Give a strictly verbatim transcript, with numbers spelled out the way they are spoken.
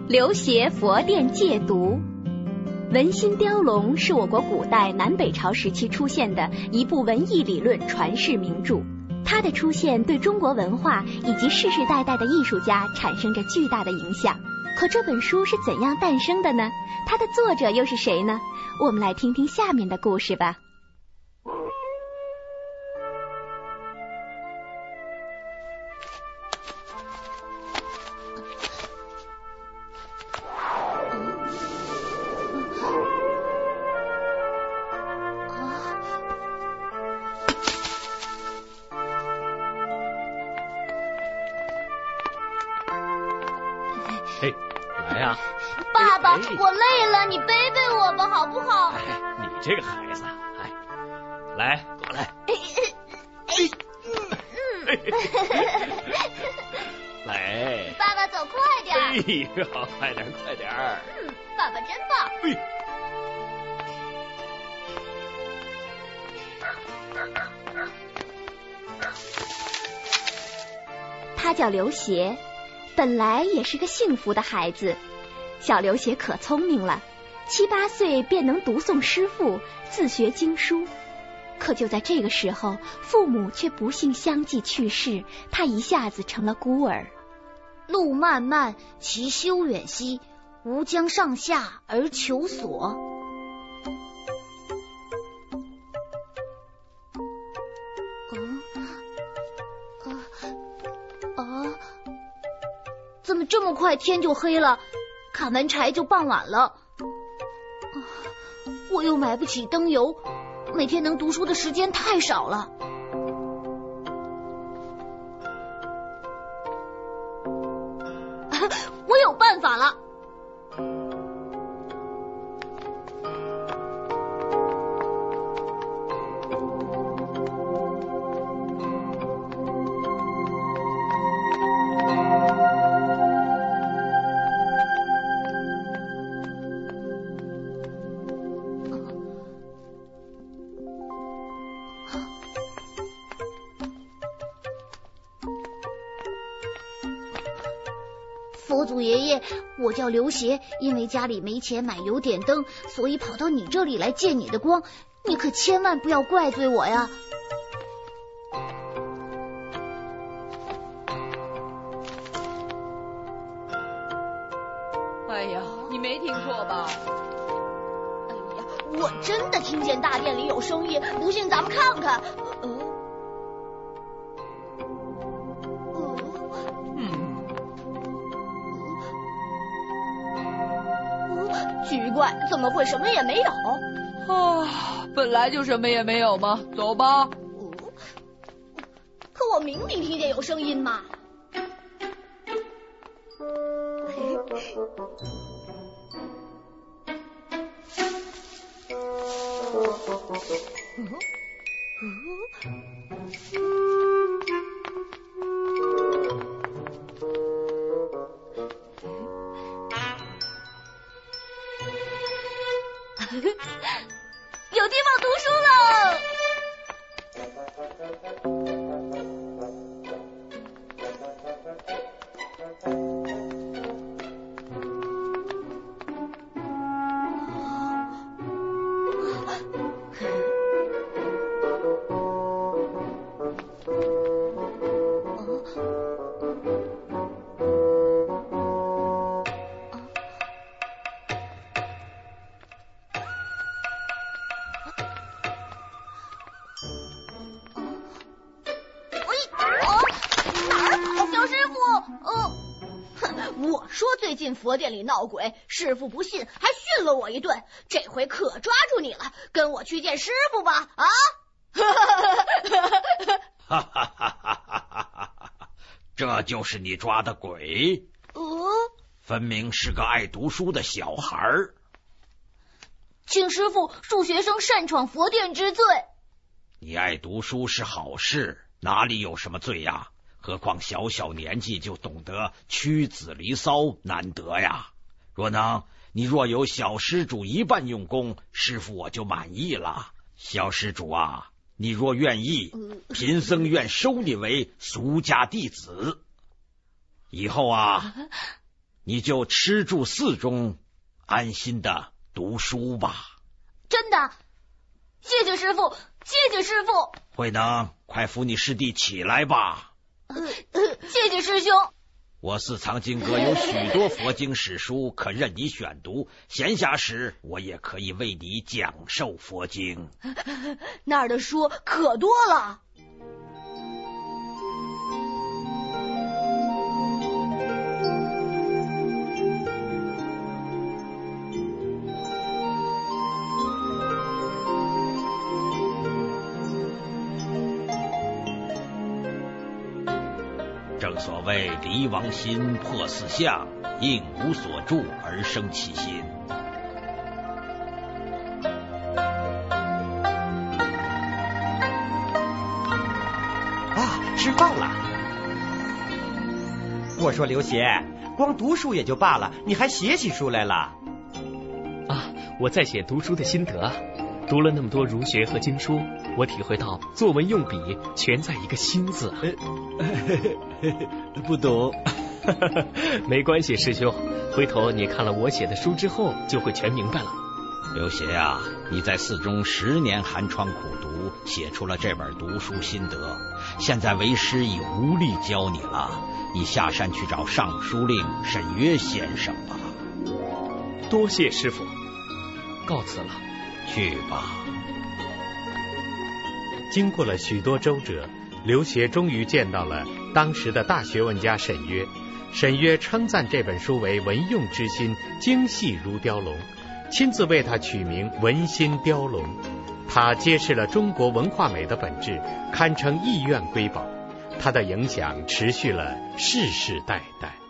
刘勰佛殿戒毒。文心雕龙是我国古代南北朝时期出现的一部文艺理论传世名著，它的出现对中国文化以及世世代代的艺术家产生着巨大的影响。可这本书是怎样诞生的呢？它的作者又是谁呢？我们来听听下面的故事吧。 嘿，来呀、啊！ 爸爸， 哎哎、 我累了，你背背我吧，好不好？ 哎，你这个孩子，哎，来，过来。哎哎来， 爸爸走快点。 哎呀，快点，快点。 嗯，爸爸真棒。 哎。 他叫刘勰，本来也是个幸福的孩子。小刘勰可聪明了，七八岁便能读诵诗赋，自学经书。可就在这个时候，父母却不幸相继去世，他一下子成了孤儿。 路漫漫其修远兮，吾将上下而求索。嗯，啊啊，怎么这么快天就黑了？砍完柴就傍晚了。啊，我又买不起灯油，每天能读书的时间太少了。我有办法了。佛祖爷爷，我叫刘勰，因为家里没钱买油点灯，所以跑到你这里来借你的光，你可千万不要怪罪我呀。 哎呀，你没听错吧？ 哎呀，我真的听见大殿里有声音，不信咱们看看。呃奇怪，怎么会什么也没有？ 啊，本来就什么也没有嘛，走吧。 嗯，可我明明听见有声音嘛。有地方读书了。我说最近佛殿里闹鬼，师傅不信，还训了我一顿。这回可抓住你了，跟我去见师傅吧！啊！ 哈哈哈哈哈哈！这就是你抓的鬼？ 呃， 分明是个爱读书的小孩儿。 请师傅恕学生擅闯佛殿之罪。 你爱读书是好事，哪里有什么罪呀？何况小小年纪就懂得屈子离骚，难得呀！若能，你若有小施主一半用功，师傅我就满意了。小施主啊，你若愿意，贫僧愿收你为俗家弟子。以后啊， 你就吃住寺中，安心的读书吧。 真的，谢谢师傅，谢谢师傅。 慧能，快扶你师弟起来吧。 呃呃、谢谢师兄。 我寺藏经阁有许多佛经史书，可任你选读。闲暇时，我也可以为你讲授佛经。 那儿的书可多了。 正所谓离王心破四相，应无所住而生其心。 啊，吃饭了。我说刘协，光读书也就罢了，你还写起书来了？ 啊，我在写读书的心得。读了那么多儒学和经书，我体会到作文用笔全在一个心字。 不懂。 没关系，师兄，回头你看了我写的书之后，就会全明白了。 刘协啊，你在寺中十年寒窗苦读，写出了这本读书心得，现在为师已无力教你了，你下山去找尚书令沈约先生吧。 多谢师傅，告辞了。 去吧。 经过了许多周折，刘协终于见到了当时的大学问家沈约。沈约称赞这本书为文用之心，精细如雕龙，亲自为他取名文心雕龙。他揭示了中国文化美的本质，堪称艺苑瑰宝。他的影响持续了世世代代。